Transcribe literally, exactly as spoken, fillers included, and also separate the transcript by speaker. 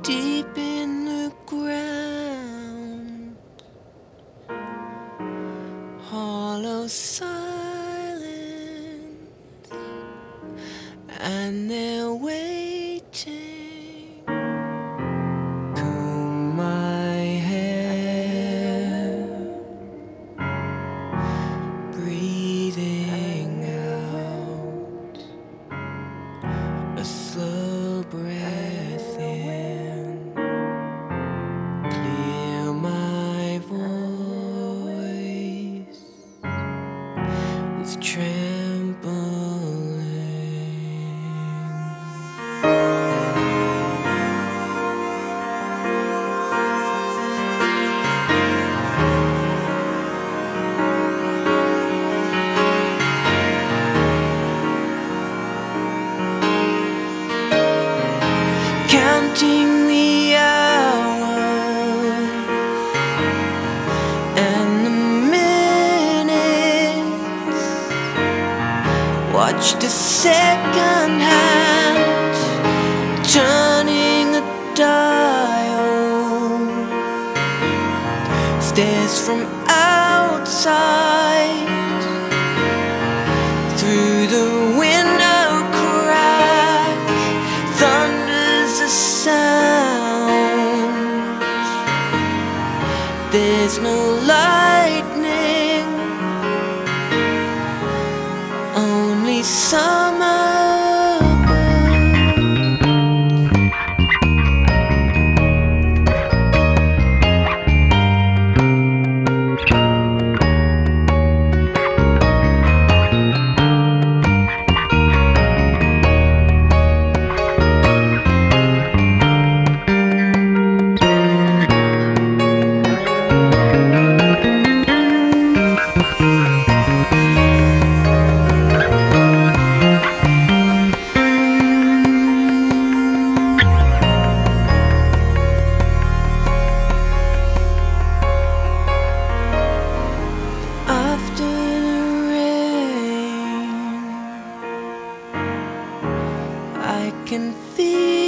Speaker 1: deep in the ground, hollow silence, and they're waiting. Comb my hair, breathing out a slow breath in, clear my voice with trembling. Counting the hours and the minutes, watch the second hand turning a dial, stares from outside through the window crack, thunders a sound. There's no lightning, only summer I can feel